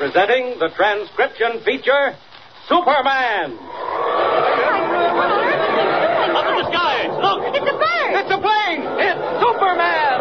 presenting the transcription feature, Superman. Up in the sky! Look! It's a bird! It's a plane! It's Superman!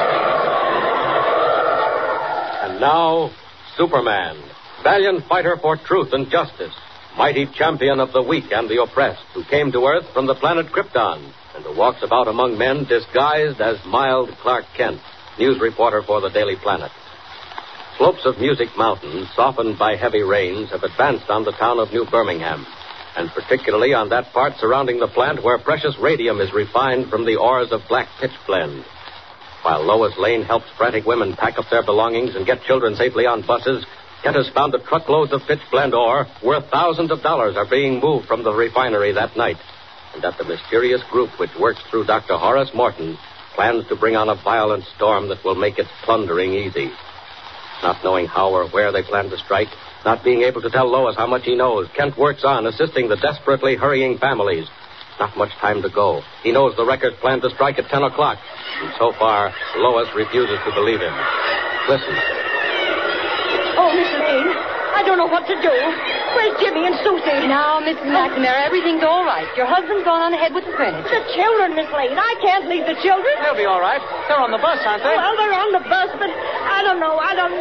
And now, Superman, valiant fighter for truth and justice, mighty champion of the weak and the oppressed, who came to Earth from the planet Krypton, and who walks about among men disguised as mild Clark Kent, news reporter for the Daily Planet. Slopes of Music Mountain, softened by heavy rains, have advanced on the town of New Birmingham, and particularly on that part surrounding the plant where precious radium is refined from the ores of black pitch blend. While Lois Lane helps frantic women pack up their belongings and get children safely on buses, Kent has found that truckloads of pitch blend ore worth thousands of dollars are being moved from the refinery that night, and that the mysterious group which works through Dr. Horace Morton plans to bring on a violent storm that will make its plundering easy. Not knowing how or where they plan to strike, not being able to tell Lois how much he knows, Kent works on, assisting the desperately hurrying families. Not much time to go. He knows the Wreckers plan to strike at 10 o'clock, and so far, Lois refuses to believe him. Listen. Oh, Miss Lane, I don't know what to do. Where's Jimmy and Susie? Now, Mrs. McNamara, everything's all right. Your husband's gone on ahead with the furniture. The children, Miss Lane. I can't leave the children. They'll be all right. They're on the bus, aren't they? Well, they're on the bus, but I don't know.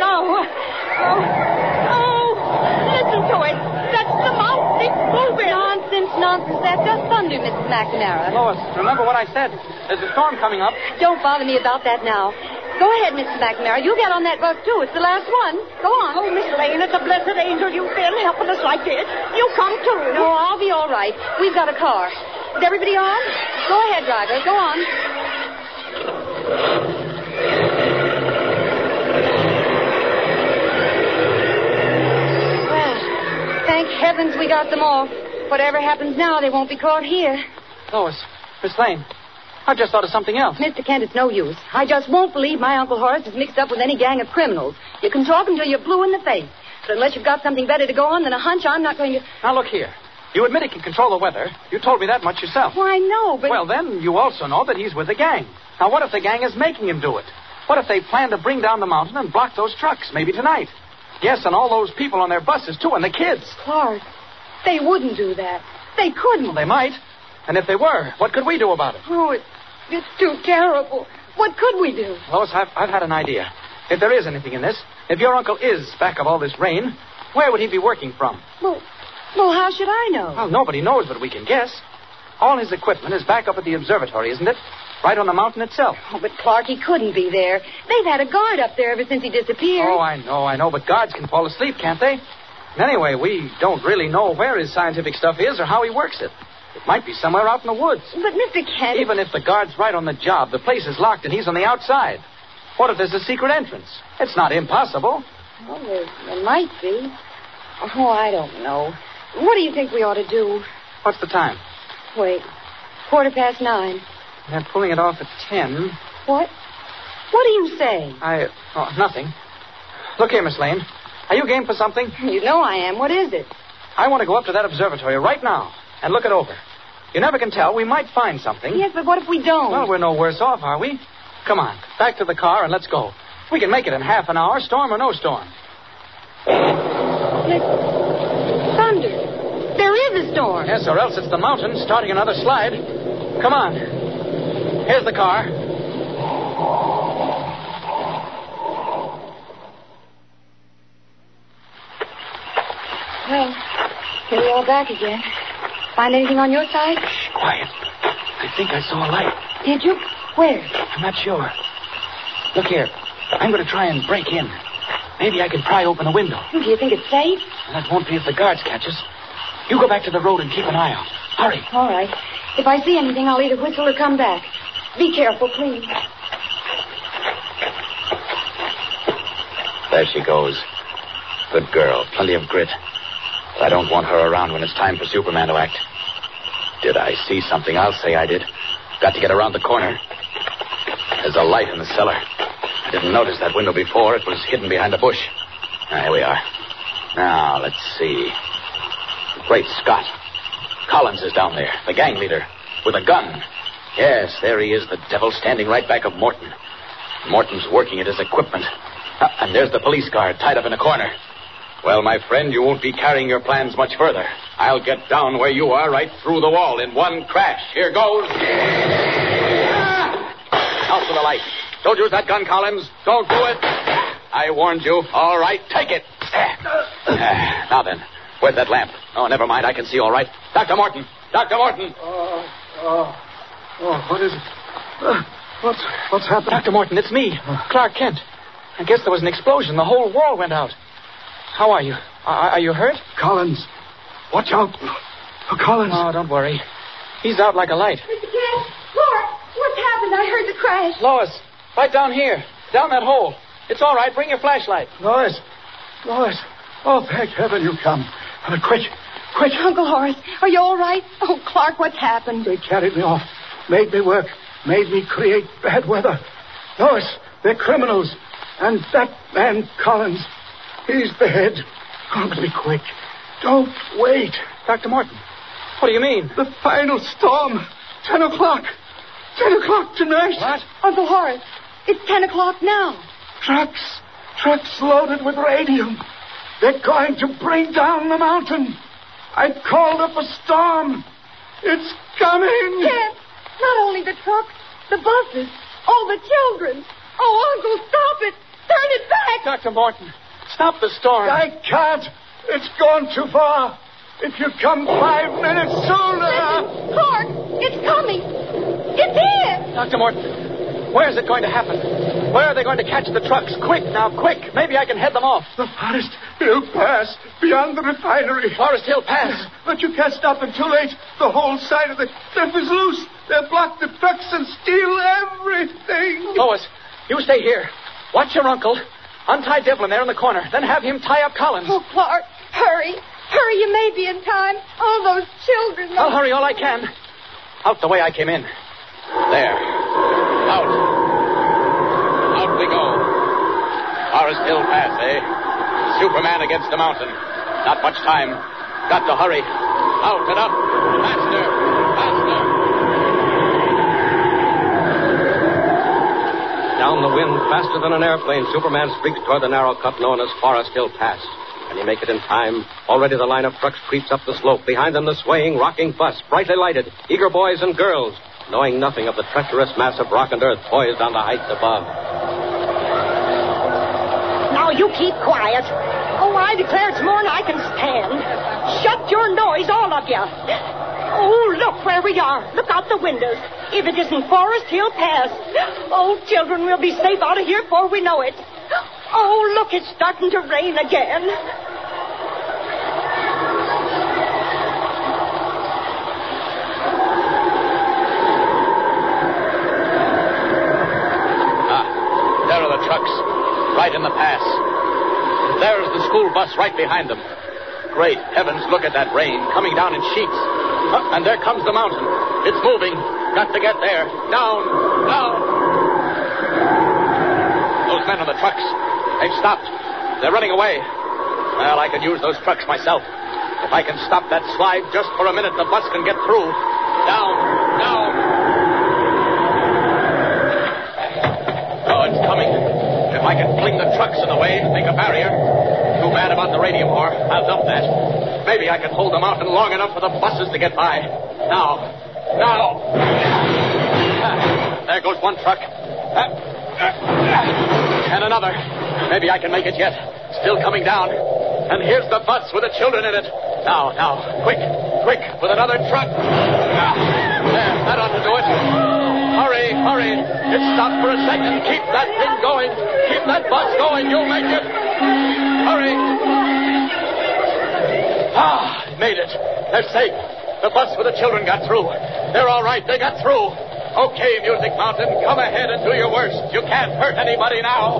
Oh, listen to it. That's the mountain. It's moving. Nonsense. That's just thunder, Mrs. McNamara. Lois, remember what I said. There's a storm coming up. Don't bother me about that now. Go ahead, Mrs. McNamara. You get on that bus, too. It's the last one. Go on. Oh, Miss Lane, it's a blessed angel you've been helping us like this. You come, too. No, I'll be all right. We've got a car. Is everybody on? Go ahead, driver. Go on. Well, thank heavens we got them off. Whatever happens now, they won't be caught here. Lois, Miss Lane, I just thought of something else. Mr. Kent, it's no use. I just won't believe my Uncle Horace is mixed up with any gang of criminals. You can talk until you're blue in the face. But unless you've got something better to go on than a hunch, I'm not going to... Now, look here. You admit he can control the weather. You told me that much yourself. Why, no, but... Well, then, you also know that he's with the gang. Now, what if the gang is making him do it? What if they plan to bring down the mountain and block those trucks, maybe tonight? Yes, and all those people on their buses, too, and the kids. Clark, they wouldn't do that. They couldn't. Well, they might. And if they were, what could we do about it? Oh, it's too terrible. What could we do? Lois, I've had an idea. If there is anything in this, if your uncle is back of all this rain, where would he be working from? Well, how should I know? Well, nobody knows, but we can guess. All his equipment is back up at the observatory, isn't it? Right on the mountain itself. Oh, but Clark, he couldn't be there. They've had a guard up there ever since he disappeared. Oh, I know, but guards can fall asleep, can't they? Anyway, we don't really know where his scientific stuff is or how he works it. It might be somewhere out in the woods. But, Mr. Kent... Even if the guard's right on the job, the place is locked and he's on the outside. What if there's a secret entrance? It's not impossible. Well, there might be. Oh, I don't know. What do you think we ought to do? What's the time? Wait. 9:15. They're pulling it off at 10. What? What do you say? Nothing. Look here, Miss Lane. Are you game for something? You know I am. What is it? I want to go up to that observatory right now and look it over. You never can tell. We might find something. Yes, but what if we don't? Well, we're no worse off, are we? Come on. Back to the car and let's go. We can make it in half an hour, storm or no storm. Thunder. There is a storm. Yes, or else it's the mountain starting another slide. Come on. Here's the car. Well, here we are back again. Find anything on your side? Shh, quiet. I think I saw a light. Did you? Where? I'm not sure. Look here. I'm going to try and break in. Maybe I can pry open a window. Do you think it's safe? Well, that won't be if the guards catch us. You go back to the road and keep an eye out. Hurry. All right. If I see anything, I'll either whistle or come back. Be careful, please. There she goes. Good girl. Plenty of grit. But I don't want her around when it's time for Superman to act. Did I see something? I'll say I did. Got to get around the corner. There's a light in the cellar. I didn't notice that window before. It was hidden behind a bush. Here we are. Now, let's see. Great Scott. Collins is down there, the gang leader, with a gun. Yes, there he is, the devil, standing right back of Morton. Morton's working at his equipment. And there's the police guard tied up in a corner. Well, my friend, you won't be carrying your plans much further. I'll get down where you are, right through the wall in one crash. Here goes. Out for the light. Don't use that gun, Collins. Don't do it. I warned you. All right, take it. Now then, where's that lamp? Oh, never mind. I can see all right. Dr. Morton. Dr. Morton. What is it? What's happened? Dr. Morton, it's me, Clark Kent. I guess there was an explosion. The whole wall went out. How are you? Are you hurt? Collins. Watch out. Collins. Oh, don't worry. He's out like a light. Mr. Kent, Clark, what's happened? I heard the crash. Lois, right down here. Down that hole. It's all right. Bring your flashlight. Lois. Oh, thank heaven you come. Quick. Uncle Horace, are you all right? Oh, Clark, what's happened? They carried me off. Made me work. Made me create bad weather. Lois, they're criminals. And that man, Collins, he's the head. Oh, but be quick. Don't wait. Dr. Morton, what do you mean? The final storm. 10 o'clock. 10 o'clock tonight. What? Uncle Horace, it's 10 o'clock now. Trucks loaded with radium. They're going to bring down the mountain. I called up a storm. It's coming. Kent, not only the trucks, the buses, all the children. Oh, Uncle, stop it. Turn it back. Dr. Morton, stop the storm. I can't. It's gone too far. If you come 5 minutes sooner. Listen, Clark, it's coming. It's here. Dr. Morton, where is it going to happen? Where are they going to catch the trucks? Quick now, quick. Maybe I can head them off. The Forest Hill Pass, beyond the refinery. Forest Hill Pass. But you can't stop them too late. The whole side of the cliff is loose. They'll block the trucks and steal everything. Lois, you stay here. Watch your uncle. Untie Devlin there in the corner. Then have him tie up Collins. Oh, Clark, hurry. Hurry, you may be in time. All those children. I'll hurry all I can. Out the way I came in. There. Out we go. Forest Hill Pass, eh? Superman against the mountain. Not much time. Got to hurry. Out and up. Faster. Down the wind, faster than an airplane, Superman streaks toward the narrow cut known as Forest Hill Pass. Can he make it in time? Already the line of trucks creeps up the slope. Behind them, the swaying, rocking bus, brightly lighted. Eager boys and girls, knowing nothing of the treacherous mass of rock and earth poised on the heights above. Now, you keep quiet. Oh, I declare it's more than I can stand. Shut your noise, all of you. Oh, look where we are. Look out the windows. If it isn't Forest Hill Pass. Oh, children, we'll be safe out of here before we know it. Oh, look, it's starting to rain again. There are the trucks, right in the pass. There's the school bus right behind them. Great heavens, look at that rain coming down in sheets. And there comes the mountain. It's moving. Got to get there. Down. Those men on the trucks, they've stopped. They're running away. Well, I can use those trucks myself. If I can stop that slide just for a minute, the bus can get through. Down. Oh, it's coming. If I can fling the trucks in the way and make a barrier. Too bad about the radium ore. I'll dump that. Maybe I can hold the mountain long enough for the buses to get by. Now. There goes one truck. And another. Maybe I can make it yet. Still coming down. And here's the bus with the children in it. Now. Quick. With another truck. There, that ought to do it. Hurry. It stopped for a second. Keep that thing going. Keep that bus going. You'll make it. Hurry. Made it. They're safe. The bus with the children got through. They're all right. They got through. Okay, Music Mountain, come ahead and do your worst. You can't hurt anybody now.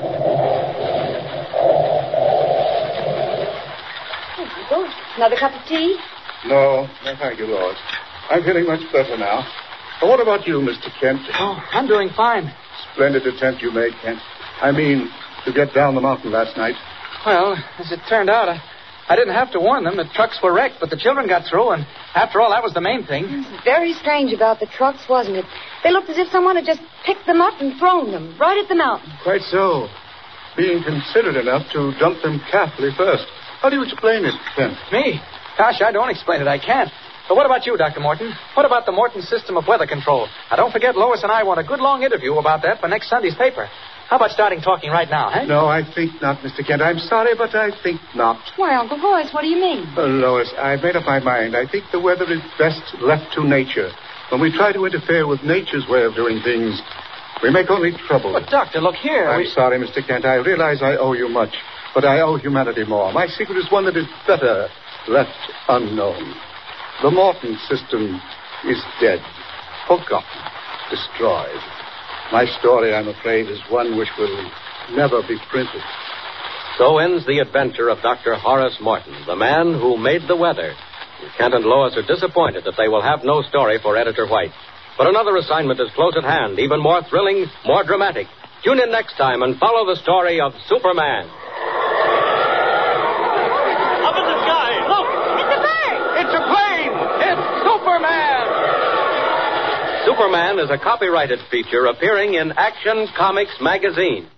Another cup of tea? No, thank you, Lois. I'm feeling much better now. What about you, Mr. Kent? Oh, I'm doing fine. Splendid attempt you made, Kent. I mean, to get down the mountain last night. Well, as it turned out, I didn't have to warn them. The trucks were wrecked, but the children got through, and after all, that was the main thing. It was very strange about the trucks, wasn't it? They looked as if someone had just picked them up and thrown them right at the mountain. Quite so. being considerate enough to dump them carefully first. How do you explain it, Kent? Me? Gosh, I don't explain it. I can't. But what about you, Dr. Morton? What about the Morton system of weather control? Now, don't forget, Lois and I want a good long interview about that for next Sunday's paper. How about starting talking right now, huh? No, I think not, Mr. Kent. I'm sorry, but I think not. Why, Uncle Horace, what do you mean? Lois, I've made up my mind. I think the weather is best left to nature. When we try to interfere with nature's way of doing things, we make only trouble. But, Doctor, look here. I'm sorry, Mr. Kent. I realize I owe you much, but I owe humanity more. My secret is one that is better left unknown. The Morton system is dead, forgotten, destroyed. My story, I'm afraid, is one which will never be printed. So ends the adventure of Dr. Horace Morton, the man who made the weather. Kent and Lois are disappointed that they will have no story for Editor White. But another assignment is close at hand, even more thrilling, more dramatic. Tune in next time and follow the story of Superman. Up in the sky. Look. It's a bird. It's a plane. It's Superman. Superman is a copyrighted feature appearing in Action Comics magazine.